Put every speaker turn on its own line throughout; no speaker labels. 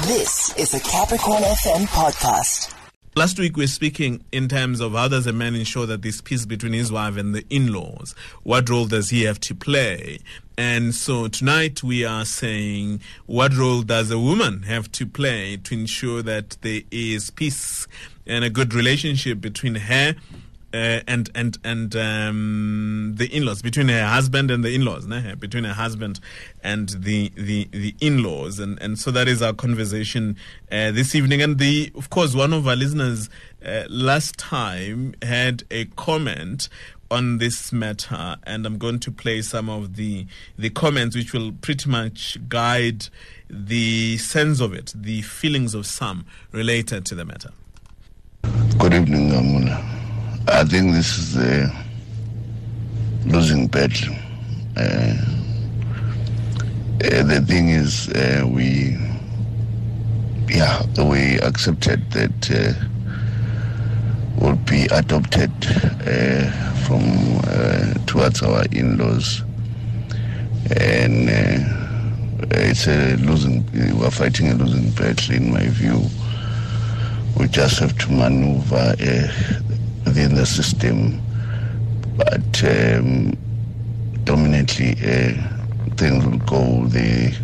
This is a Capricorn FM podcast.
Last week we were speaking in terms of how does a man ensure that there's peace between his wife and the in-laws? What role does he have to play? And so tonight we are saying, what role does a woman have to play to ensure that there is peace and a good relationship between her and the in-laws, between her husband and the in-laws, between her husband and the in-laws, and so that is our conversation this evening. And of course, one of our listeners last time had a comment on this matter, and I'm going to play some of the comments which will pretty much guide the sense of it, the feelings of some related to the matter.
Good evening, Amuna. I think this is a losing battle. The thing is, we accepted that will be adopted from towards our in-laws, and it's a losing. We're fighting a losing battle, in my view. We just have to maneuver within the system, but dominantly things will go the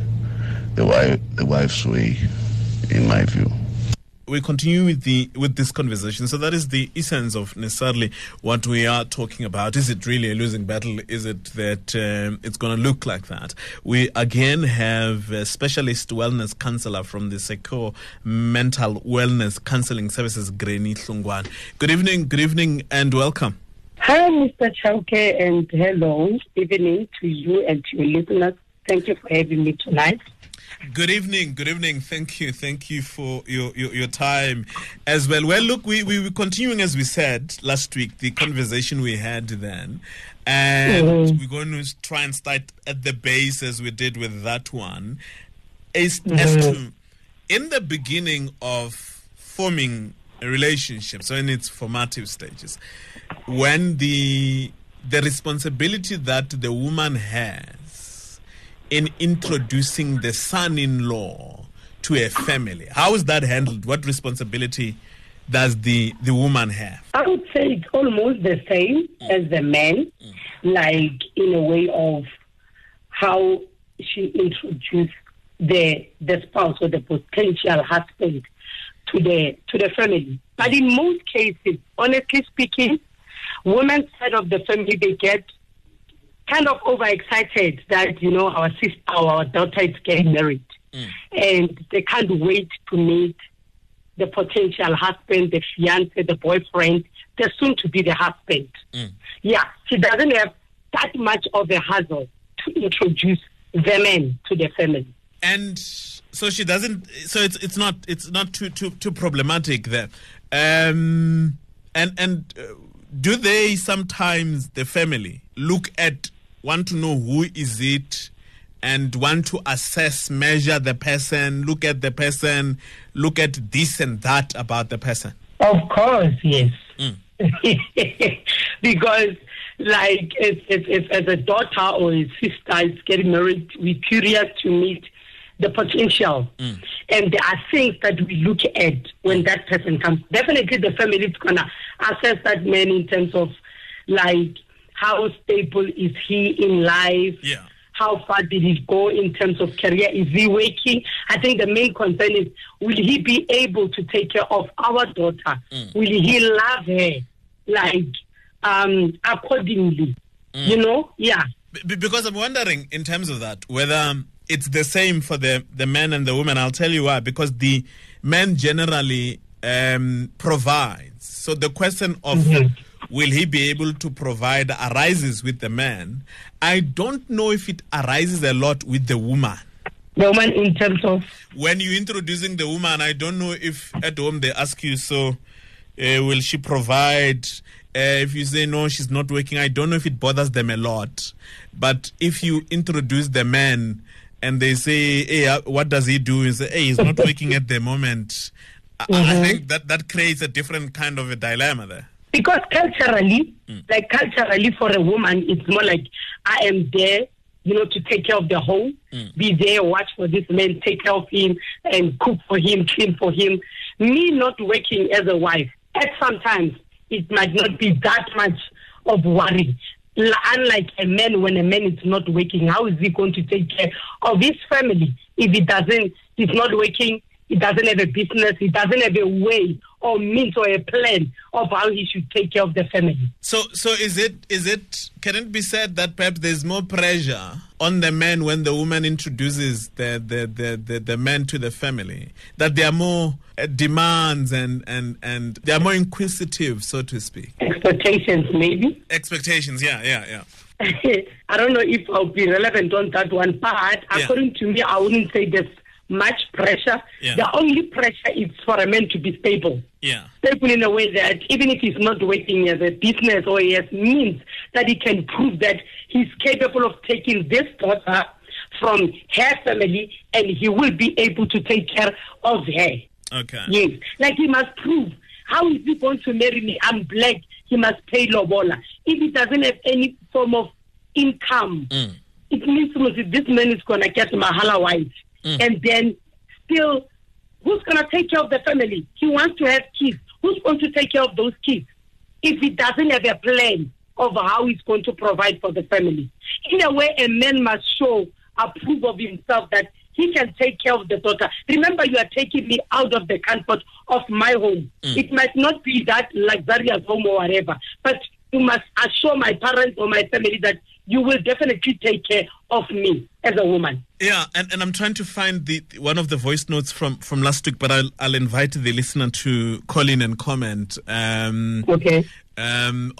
wife's way, in my view.
We continue with this conversation. So that is the essence of necessarily what we are talking about. Is it really a losing battle? Is it that it's going to look like that? We again have a specialist wellness counselor from the Secure Mental Wellness Counseling Services, Granny Hlungwane. Good evening, and welcome.
Hi, Mr. Chauke, and hello, evening to you and to your listeners. Thank you for having me tonight.
Good evening. Thank you for your time as well. Well, look, we were continuing, as we said last week, the conversation we had then, and we're going to try and start at the base as we did with that one. As to, in the beginning of forming a relationship, so in its formative stages, when the responsibility that the woman has in introducing the son-in-law to a family, how is that handled? What responsibility does the woman have?
I would say it's almost the same as the man, like in a way of how she introduced the spouse or the potential husband to the family. But in most cases, honestly speaking, women's side of the family, they get kind of overexcited that, our daughter is getting married. And they can't wait to meet the potential husband, the fiancé, the boyfriend, the soon-to-be the husband. Yeah, she doesn't have that much of a hassle to introduce the man to the family.
And so she doesn't. So it's not too problematic there. And do they sometimes, the family, want to know who is it, and want to measure the person, look at the person, look at this and that about the person?
Of course, yes. Because, like, if as a daughter or a sister is getting married, we're curious to meet the potential. And there are things that we look at when that person comes. Definitely the family is going to assess that man in terms of, like, how stable is he in life? Yeah. How far did he go in terms of career? Is he working? I think the main concern is, will he be able to take care of our daughter? Will he love her, like, accordingly? Yeah.
Because I'm wondering, in terms of that, whether it's the same for the man and the woman. I'll tell you why. Because the man generally provides. So the question of will he be able to provide arises with the man. I don't know if it arises a lot with the woman.
The woman in terms of?
When you're introducing the woman, I don't know if at home they ask you, so will she provide? If you say no, she's not working, I don't know if it bothers them a lot. But if you introduce the man and they say, hey, what does he do? You say, hey, he's not working at the moment. I think that creates a different kind of a dilemma there.
Because culturally, for a woman, it's more like, I am there, to take care of the home, be there, watch for this man, take care of him, and cook for him, clean for him. Me not working as a wife, at sometimes it might not be that much of worry. Unlike a man, when a man is not working, how is he going to take care of his family if he's not working? He doesn't have a business. He doesn't have a way or means or a plan of how he should take care of the family.
So can it be said that perhaps there's more pressure on the man when the woman introduces the man to the family, that there are more demands and they are more inquisitive, so to speak?
Expectations, maybe.
Expectations, yeah.
I don't know if I'll be relevant on that one, but according to me, I wouldn't say there's much pressure.
Yeah.
The only pressure is for a man to be stable.
Yeah.
Stable in a way that even if he's not working as a business or he has means, that he can prove that he's capable of taking this daughter from her family and he will be able to take care of her.
Okay.
Yes. Like he must prove. How is he going to marry me? I'm black. He must pay lobola. If he doesn't have any form of income, it means this man is going to get mahala wife. And then still, who's going to take care of the family? He wants to have kids. Who's going to take care of those kids if he doesn't have a plan of how he's going to provide for the family? In a way, a man must approve of himself that he can take care of the daughter. Remember, you are taking me out of the comfort of my home. It might not be that luxurious home or whatever, but you must assure my parents or my family that you will definitely take care of me as a woman.
Yeah, and I'm trying to find one of the voice notes from last week, but I'll invite the listener to call in and comment.
Okay.
On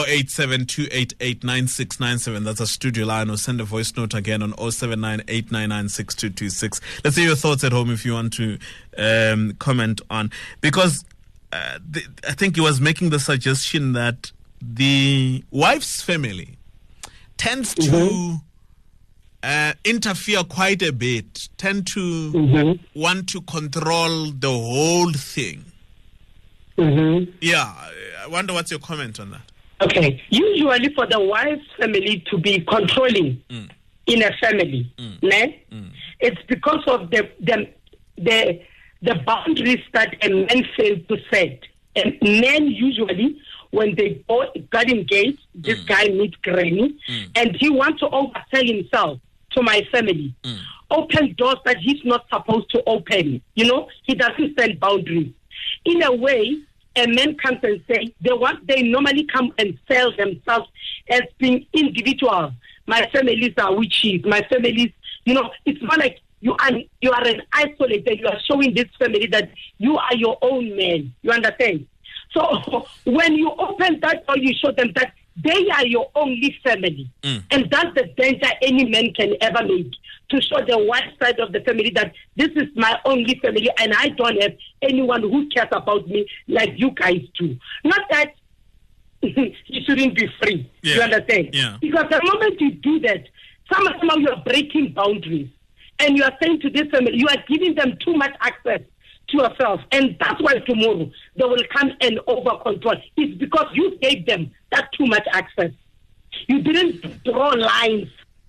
08728899697. That's a studio line, or send a voice note again on 07989962226. Let's hear your thoughts at home if you want to comment on, because I think he was making the suggestion that the wife's family tends to interfere quite a bit, tend to want to control the whole thing. Yeah, I wonder what's your comment on that?
Okay, usually for the wife's family to be controlling in a family, it's because of the boundaries that a man failed to set. And men usually, when they got engaged, this guy meets Granny, and he wants to oversell himself to my family. Open doors that he's not supposed to open. He doesn't set boundaries. In a way, a man comes and say they normally come and sell themselves as being individuals. My families are witches. My families, it's more like you are an isolated. You are showing this family that you are your own man. You understand? So when you open that door, you show them that they are your only family. And that's the danger any man can ever make, to show the white side of the family that this is my only family and I don't have anyone who cares about me like you guys do. Not that he shouldn't be free.
Yeah.
You understand?
Yeah.
Because the moment you do that, somehow you are breaking boundaries. And you are saying to this family, you are giving them too much access to yourself. And that's why tomorrow they will come and over control. It's because you gave them that too much access. You didn't draw lines.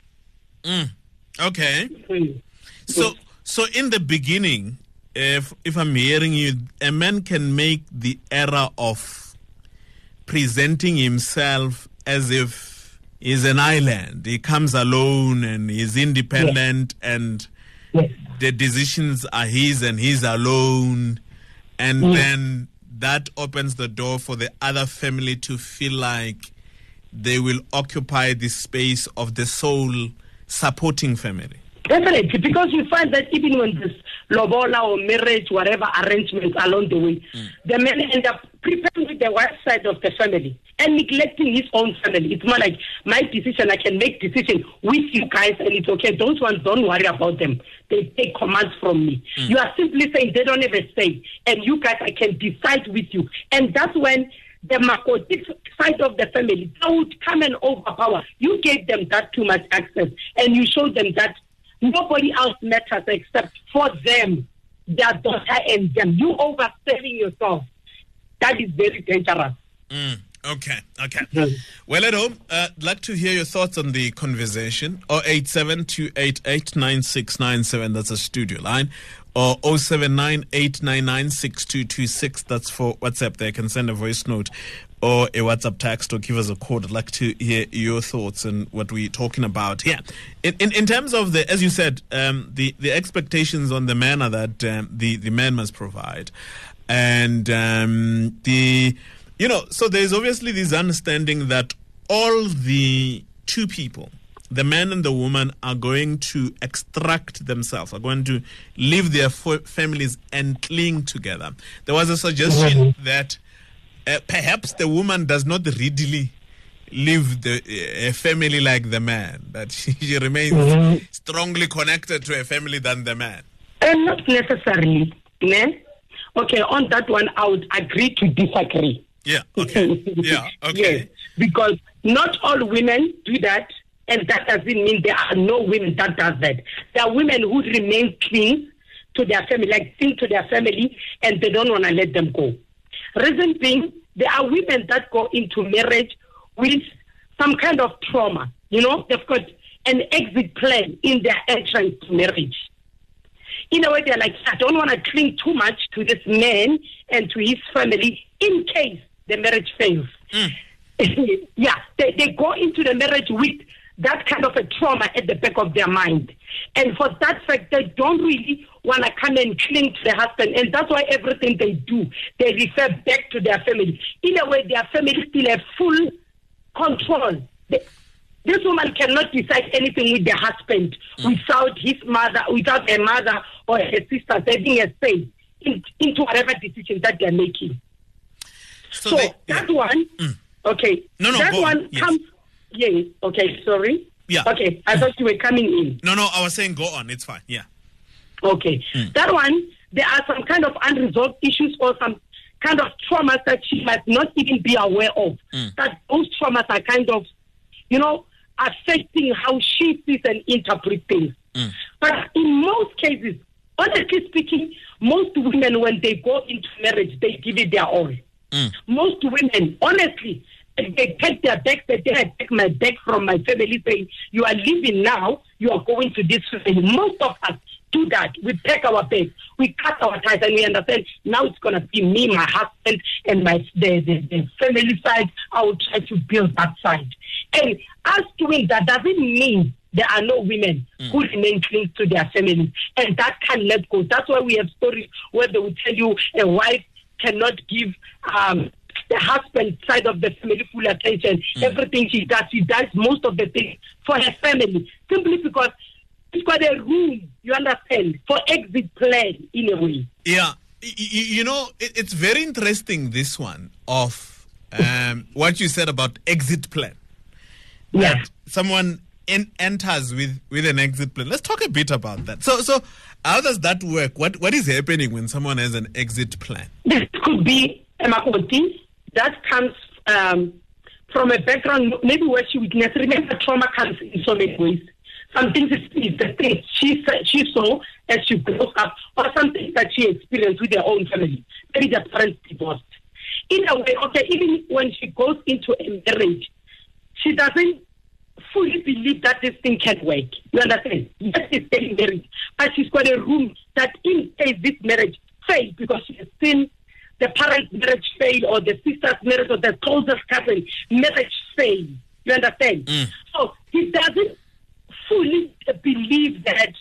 Okay. So in the beginning, if I'm hearing you, a man can make the error of presenting himself as if he's an island. He comes alone and he's independent, and the decisions are his and he's alone. And then that opens the door for the other family to feel like they will occupy the space of the sole supporting family.
Definitely, because you find that even when this lobola or marriage, whatever arrangements along the way, the man end up preparing with the white side of the family and neglecting his own family. It's more like my decision, I can make decision with you guys and it's okay. Those ones, don't worry about them. They take commands from me. You are simply saying they don't have a say, and you guys, I can decide with you. And that's when the Makoti side of the family, they would come and overpower. You gave them that too much access, and you showed them that nobody else matters except for them, their daughter and them. You overselling yourself. That is very dangerous.
Okay. Well, at home, I'd like to hear your thoughts on the conversation. 087-288-9697, that's a studio line. Or 079-899-6226, that's for WhatsApp. There you can send a voice note or a WhatsApp text or give us a call. I'd like to hear your thoughts on what we're talking about here. In terms of the, as you said, the expectations on the man are that the man must provide. And so there's obviously this understanding that all the two people, the man and the woman, are going to extract themselves, are going to leave their families and cling together. There was a suggestion that perhaps the woman does not readily leave a family like the man, that she remains strongly connected to a family than the man.
And not necessarily. Ne? Okay, on that one, I would agree to disagree.
Yeah, okay. Yeah, okay.
Yes, because not all women do that, and that doesn't mean there are no women that does that. There are women who remain cling to their family, like cling to their family, and they don't want to let them go. Reason being, there are women that go into marriage with some kind of trauma. They've got an exit plan in their entrance to marriage. In a way, they're like, I don't want to cling too much to this man and to his family in case the marriage fails. Yeah, they go into the marriage with that kind of a trauma at the back of their mind. And for that fact, they don't really want to come and cling to the husband. And that's why everything they do, they refer back to their family. In a way, their family still have full control. This woman cannot decide anything with the husband without her mother or her sister having a say into whatever decision that they're making. So that one, okay. That one comes. Yes. Okay. Sorry.
Yeah.
Okay. I thought you were coming in.
No. I was saying go on. It's fine. Yeah.
Okay. That one, there are some kind of unresolved issues or some kind of traumas that she might not even be aware of. That those traumas are kind of, affecting how she sees and interprets things. But in most cases, honestly speaking, most women, when they go into marriage, they give it their all. Most women, honestly, they take their bags, I take my bag from my family, saying, you are leaving now, you are going to this family. Most of us do that. We pack our bags, we cut our ties, and we understand now it's going to be me, my husband, and the family side. I will try to build that side. And us doing that doesn't mean there are no women who remain close to their families, and that can let go. That's why we have stories where they will tell you a wife cannot give the husband side of the family full attention. Everything she does most of the things for her family, simply because it's got a room, you understand, for exit plan in a way.
Yeah. It's very interesting, this one, of what you said about exit plan.
Yeah.
That someone enters with an exit plan. Let's talk a bit about that. So how does that work? What is happening when someone has an exit plan?
This could be a makoti that comes from a background, maybe where she witnessed. Remember, trauma comes in so many ways. Some things is the things she saw as she grew up, or something that she experienced with her own family. Maybe the parents divorced. In a way, okay, even when she goes into a marriage, she doesn't fully believe that this thing can work. You understand? Yes, she's getting married, but she's got a room that in case this marriage fails, because she has seen the parents' marriage fail, or the sister's marriage, or the closest cousin marriage fail. You understand? So he doesn't fully believe that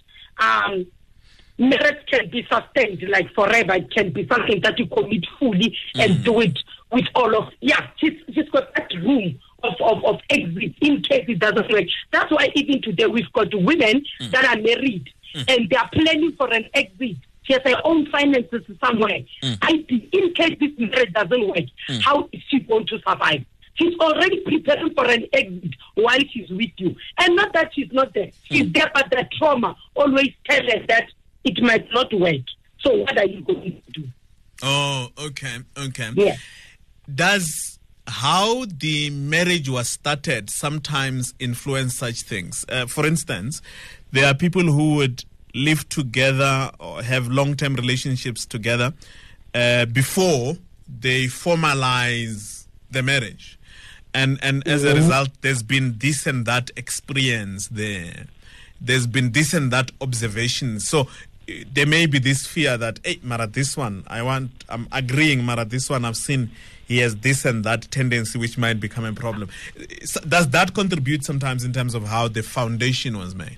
marriage can be sustained like forever. It can be something that you commit fully and do it with all of. Yeah, she's got that room of exit in case it doesn't work. That's why even today we've got women that are married and they are planning for an exit. She has her own finances somewhere. In case this marriage doesn't work, how is she going to survive? She's already preparing for an exit while she's with you. And not that she's not there. She's there, but the trauma always tells her that it might not work. So what are you going to do?
Oh, okay.
Yeah.
Does how the marriage was started sometimes influence such things? For instance, there are people who would live together or have long-term relationships together before they formalize the marriage. And as a result, there's been this and that experience there. There's been this and that observation. So there may be this fear that, hey, Mara, this one, I'm agreeing, Mara, this one I've seen, he has this and that tendency which might become a problem. So does that contribute sometimes in terms of how the foundation was made?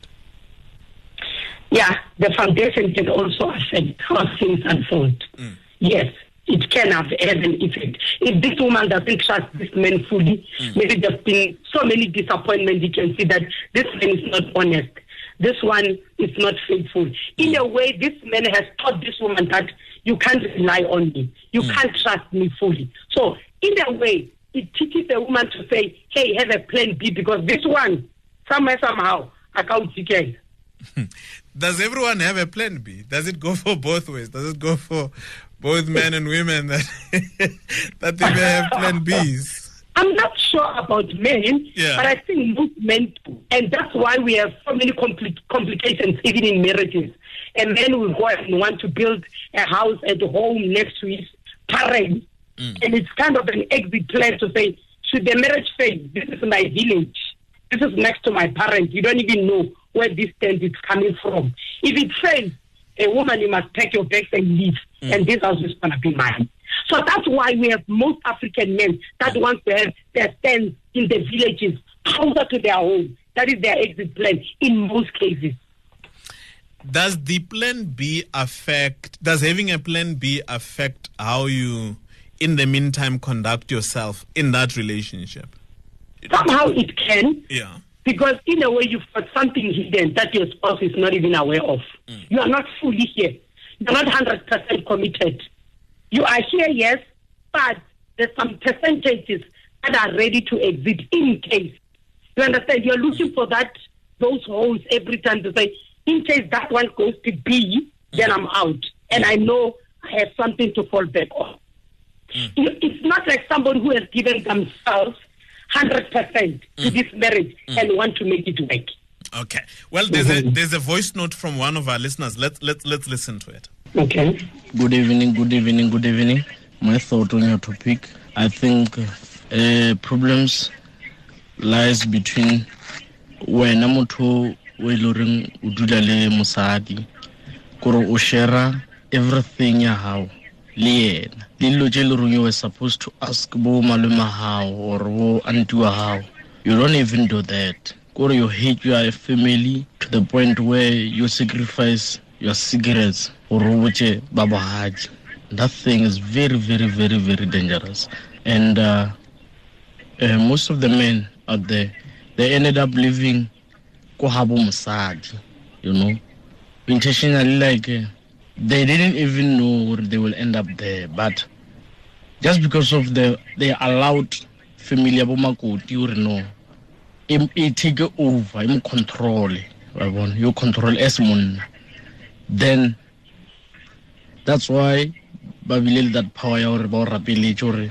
Yeah, the foundation can also affect how things unfold. Yes, it can have an effect. If this woman doesn't trust this man fully, maybe there's been so many disappointments, you can see that this man is not honest. This one is not faithful. In a way, this man has taught this woman that you can't rely on me. You can't trust me fully. So, in a way, it teaches a woman to say, hey, have a plan B, because this one, somehow, I can't get.
Does everyone have a plan B? Does it go for both ways? Does it go for both men and women that that they may have plan Bs?
I'm not sure about men, but I think most men do. And that's why we have so many complications even in marriages. A man will go and want to build a house at home next to his parents. And it's kind of an exit plan to say, should the marriage fail, this is my village. This is next to my parents. You don't even know where this tent is coming from. If it fails, a woman, you must pack your bags and leave. And this house is going to be mine. So that's why we have most African men that want to have their stands in the villages closer to their home. That is their exit plan in most cases.
Does the plan B does having a plan B affect how you, in the meantime, conduct yourself in that relationship?
Somehow it can.
Yeah.
Because in a way, you've got something hidden that your spouse is not even aware of. You are not fully here. You're not 100% committed. You are here, yes, but there's some percentages that are ready to exit in case. You understand? You're looking for those holes every time to say, in case that one goes to B, then I'm out. And I know I have something to fall back on. It's not like somebody who has given themselves 100% to this marriage and want to make it work.
Okay. Well, there's a voice note from one of our listeners. Let's listen to it.
Okay.
Good evening. My thought on your topic. I think problems lies between when motho o iloring o dula le mosadi kore o share everything ya hao le yena lilo je le rung you were supposed to ask bo malema hao or bo auntie wa hao. You don't even do that. Kore you hate your family to the point where you sacrifice your cigarettes or roche babahaji. That thing is very, very, very, very dangerous. And most of the men out there, they ended up living kohabo musadi, you know, intentionally, like they didn't even know they will end up there, but just because of they allowed family abomakoti, you know, it take over, you control, you control as mon. Then that's why Babylon that power or rapidly or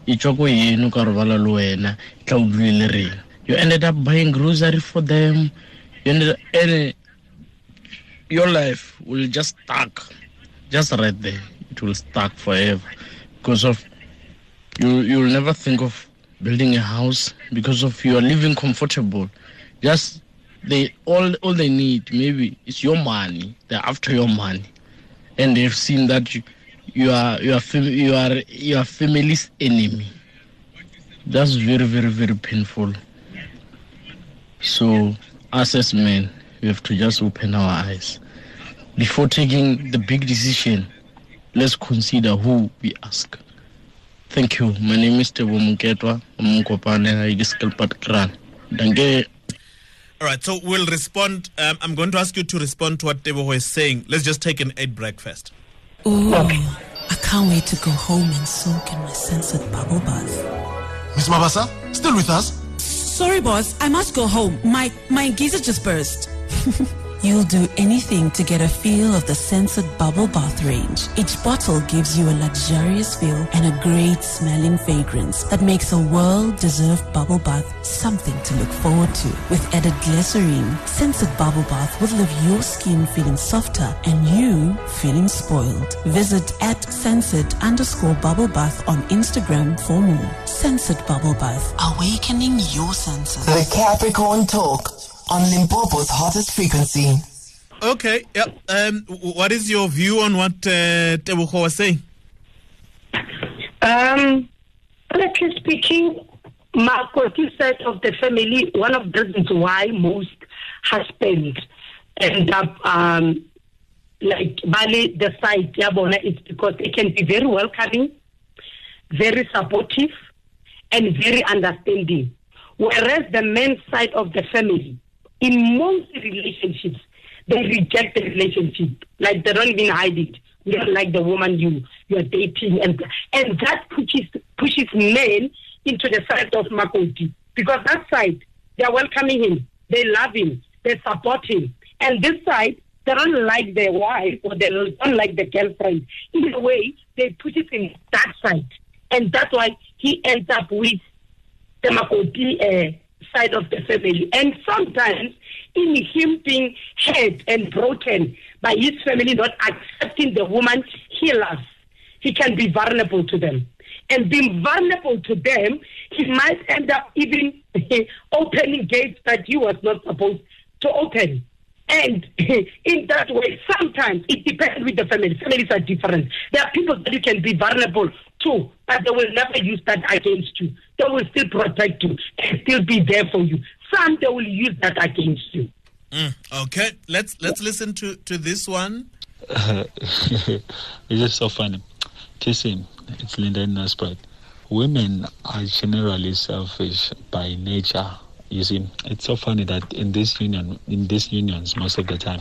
you ended up buying grocery for them. You ended up, your life will just stuck just right there. It will stuck forever because of you'll never think of building a house because of you are living comfortable. Just all they need maybe is your money. They're after your money, and they've seen that you are your family's enemy. That's very, very, very painful. So us as men, we have to just open our eyes before taking the big decision. Let's consider who we ask. Thank you. My name is Tebo Muketwa.
All right, so we'll respond. I'm going to ask you to respond to what Tebo is saying. Let's just take an 8 break first.
Ooh, I can't wait to go home and soak in my scented bubble bath.
Miss Mabasa, still with us?
Sorry, boss. I must go home. My geyser just burst. You'll do anything to get a feel of the Sensed Bubble Bath range. Each bottle gives you a luxurious feel and a great smelling fragrance that makes a well-deserved bubble bath something to look forward to. With added glycerine, Sensed Bubble Bath will leave your skin feeling softer and you feeling spoiled. Visit @Sensed_Bubble Bath on Instagram for more. Sensed Bubble Bath, awakening your senses.
The Capricorn Talk on Limpopo's hottest frequency.
Okay, yeah. What is your view on what Tebogo was saying?
Honestly speaking, Makoti's side of the family, one of the reasons why most husbands end up like Bali, the side, Yabona, is because they can be very welcoming, very supportive, and very understanding. Whereas the men's side of the family, in most relationships, they reject the relationship. Like they don't even hide it. You don't like the woman you're dating, and that pushes men into the side of Makoti, because that side they're welcoming him, they love him, they support him, and this side they don't like their wife or they don't like the girlfriend. In a way, they push it in that side, and that's why he ends up with the Makoti side of the family. And sometimes, in him being hurt and broken by his family not accepting the woman he loves, he can be vulnerable to them. And being vulnerable to them, he might end up even opening gates that he was not supposed to open. And in that way, sometimes it depends with the family. Families are different. There are people that you can be vulnerable to, but they will never use that against you. They will still protect you and still be there for you. Some, they will use that against you.
Okay, let's listen to this one.
It's just so funny. Listen, it's Linda Nussberg. Women are generally selfish by nature. You see, it's so funny that in these unions, most of the time,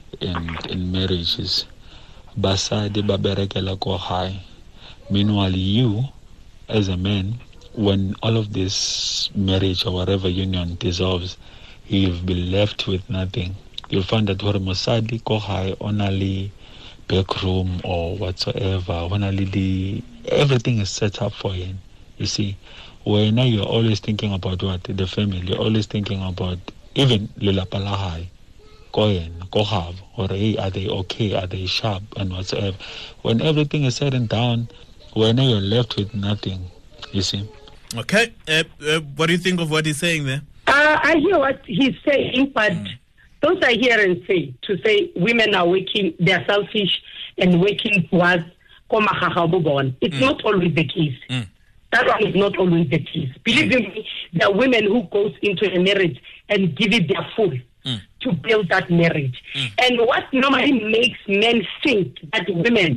in marriages, basadi baberekela ko high. Meanwhile, you, as a man, when all of this marriage or whatever union dissolves, you've been left with nothing. You'll find that where mosadi ko high only back room or whatsoever, only everything is set up for him. You see. Where now you're always thinking about what? The family. You're always thinking about even Lilapalahai, Koyen, Kohav, or hey, are they okay? Are they sharp? And whatsoever. When everything is said and done, where now you're left with nothing, you see.
Okay. What do you think of what he's saying there?
I hear what he's saying, but those I hear and to say women are working, they're selfish and working towards Komahahabubon. It's not always the case. That one is not always the case. Believe me, there are women who goes into a marriage and give it their full to build that marriage. And what normally makes men think that women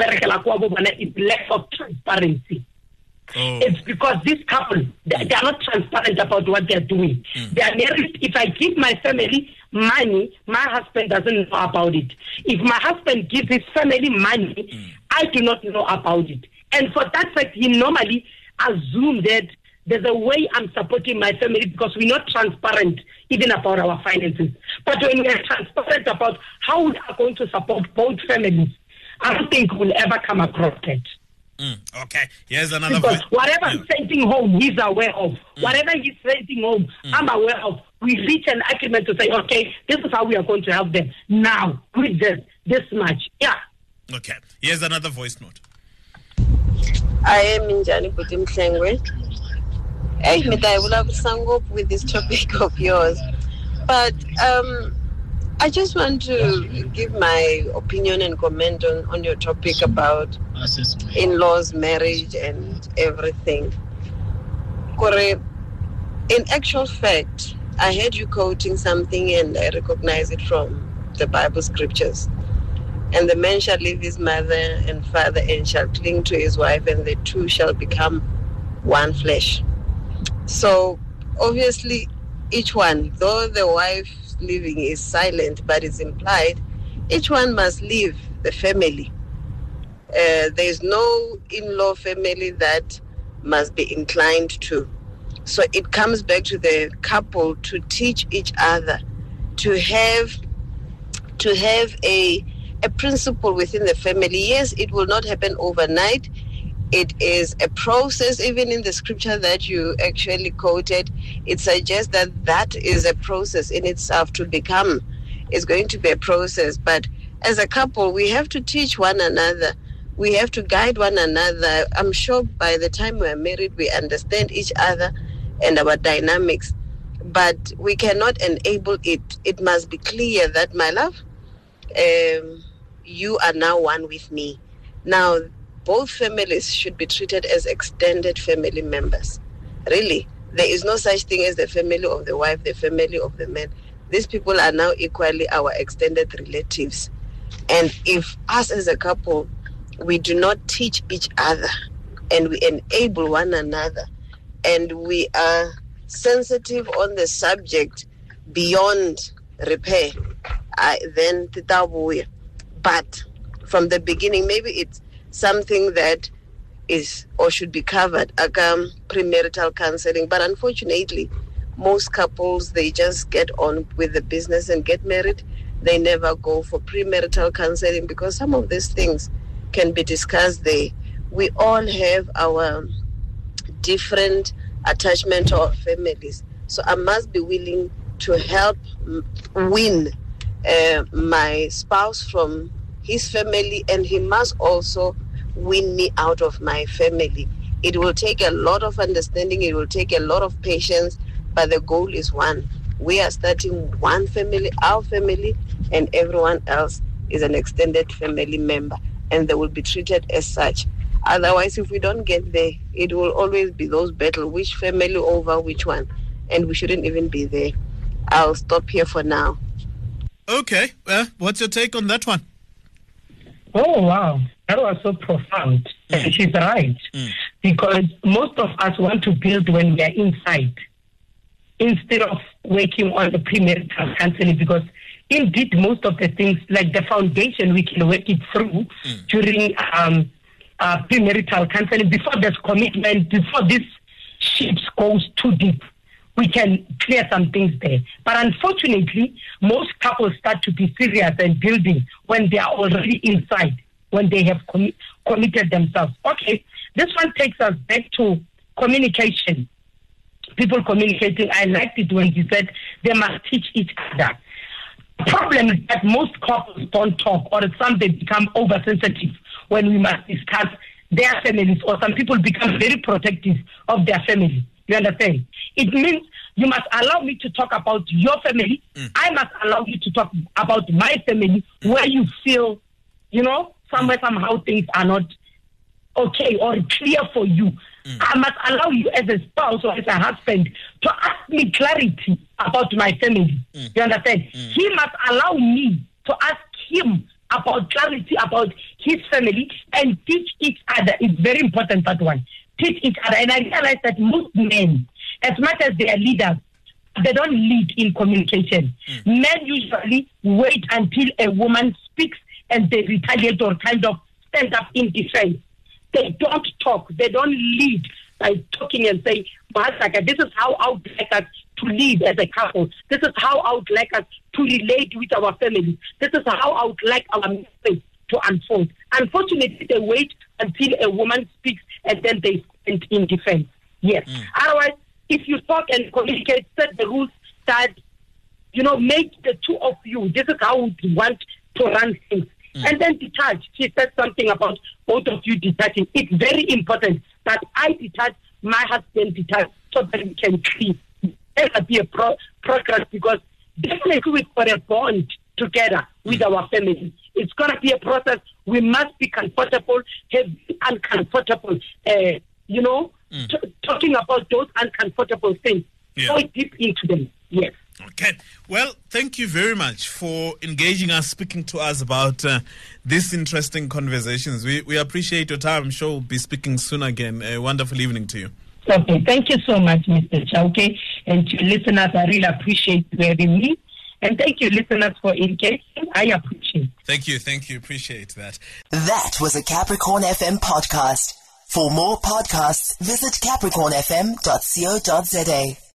is lack of transparency. It's because this couple, they are not transparent about what they're doing. They are married. If I give my family money, my husband doesn't know about it. If my husband gives his family money, I do not know about it. And for that fact, he normally assume that there's a way I'm supporting my family because we're not transparent even about our finances. But when we are transparent about how we are going to support both families, I don't think we'll ever come across that.
Okay, here's another
because whatever he's sending home, he's aware of. Whatever he's sending home, I'm aware of. We reach an agreement to say, okay, this is how we are going to help them. Now, with this much. Yeah.
Okay, here's another voice note.
I am Minjani Putim Klengwe. Hey, I will have sung up with this topic of yours. But I just want to give my opinion and comment on your topic about in-laws, marriage, and everything. Kore, in actual fact, I heard you quoting something and I recognize it from the Bible scriptures. And the man shall leave his mother and father and shall cling to his wife, and the two shall become one flesh. So, obviously, each one, though the wife leaving is silent, but it's implied, each one must leave the family. There is no in-law family that must be inclined to. So it comes back to the couple to teach each other to have to have a principle within the family. Yes, it will not happen overnight. It is a process. Even in the scripture that you actually quoted, it suggests that is a process in itself to become. It's going to be a process. But as a couple, we have to teach one another. We have to guide one another. I'm sure by the time we're married, we understand each other and our dynamics. But we cannot enable it. It must be clear that, my love, you are now one with me. Now, both families should be treated as extended family members. Really, there is no such thing as the family of the wife, the family of the man. These people are now equally our extended relatives. And if us as a couple, we do not teach each other and we enable one another and we are sensitive on the subject beyond repair, then titabuya. But from the beginning, maybe it's something that is or should be covered, premarital counseling. But unfortunately, most couples, they just get on with the business and get married. They never go for premarital counseling because some of these things can be discussed there. We all have our different attachment to our families. So I must be willing to help win my spouse from his family, and he must also win me out of my family. It will take a lot of understanding, it will take a lot of patience, but the goal is one. We are starting one family, our family, and everyone else is an extended family member, and they will be treated as such. Otherwise, if we don't get there, it will always be those battles, which family over which one, and we shouldn't even be there. I'll stop here for now.
Okay, what's your take on that one?
Oh, wow. That was so profound. She's right. Because most of us want to build when we are inside instead of working on the premarital counseling, because indeed most of the things, like the foundation, we can work it through during premarital counseling before there's commitment, before this ship goes too deep. We can clear some things there. But unfortunately, most couples start to be serious and building when they are already inside, when they have committed themselves. Okay, this one takes us back to communication. People communicating. I liked it when you said they must teach each other. The problem is that most couples don't talk, or some they become oversensitive when we must discuss their families, or some people become very protective of their family. You understand? It means you must allow me to talk about your family. I must allow you to talk about my family, where you feel, somewhere, somehow things are not okay or clear for you. I must allow you as a spouse or as a husband to ask me clarity about my family. You understand? He must allow me to ask him about clarity about his family and teach each other. It's very important, that one. Teach each other. And I realize that most men, as much as they are leaders, they don't lead in communication. Men usually wait until a woman speaks and they retaliate or kind of stand up in defense. They don't talk. They don't lead by talking and saying, this is how I would like us to live as a couple. This is how I would like us to relate with our family. This is how I would like our marriage to unfold. Unfortunately, they wait until a woman speaks and then they stand in defense. Yes. Otherwise, if you talk and communicate, set the rules that, make the two of you, this is how we want to run things. And then detach. She said something about both of you detaching. It's very important that I detach, my husband detach, so that we can create. There will be a progress, because definitely we've got a bond together with our family. It's going to be a process. We must be comfortable, have uncomfortable, talking about those uncomfortable things. Go deep into them. Yes.
Okay. Well, thank you very much for engaging us, speaking to us about these interesting conversations. We appreciate your time. I'm sure we'll be speaking soon again. A wonderful evening to you.
Okay. Thank you so much, Mr. Chauke. And to listeners, I really appreciate you having me. And thank you, listeners, for engaging. I appreciate it.
Thank you. Appreciate that.
That was a Capricorn FM podcast. For more podcasts, visit capricornfm.co.za.